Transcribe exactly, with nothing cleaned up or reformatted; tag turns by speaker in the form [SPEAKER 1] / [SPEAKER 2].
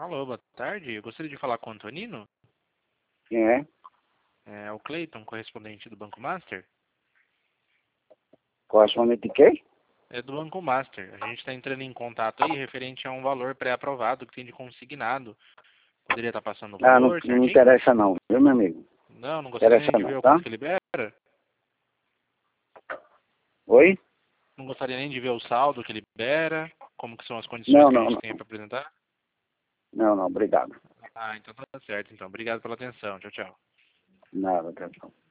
[SPEAKER 1] Alô, boa tarde. Eu gostaria de falar com o Antonino.
[SPEAKER 2] Quem é?
[SPEAKER 1] É o Cleiton, correspondente do Banco Master.
[SPEAKER 2] Correspondente de quem?
[SPEAKER 1] É do Banco Master. A gente está entrando em contato aí referente a um valor pré-aprovado que tem de consignado. Poderia estar passando o
[SPEAKER 2] Ah, não,
[SPEAKER 1] valor,
[SPEAKER 2] não me
[SPEAKER 1] certinho?
[SPEAKER 2] interessa não, viu, meu amigo?
[SPEAKER 1] Não, não gostaria nem
[SPEAKER 2] Interessa
[SPEAKER 1] de
[SPEAKER 2] não,
[SPEAKER 1] ver o
[SPEAKER 2] tá?
[SPEAKER 1] quanto que libera?
[SPEAKER 2] Oi?
[SPEAKER 1] Não gostaria nem de ver o saldo que libera? Como que são as condições
[SPEAKER 2] Não,
[SPEAKER 1] que a
[SPEAKER 2] não,
[SPEAKER 1] gente
[SPEAKER 2] não.
[SPEAKER 1] tem para apresentar?
[SPEAKER 2] Não, não, obrigado.
[SPEAKER 1] Ah, então tá certo. Então, obrigado pela atenção. Tchau, tchau.
[SPEAKER 2] Nada, tchau, tchau.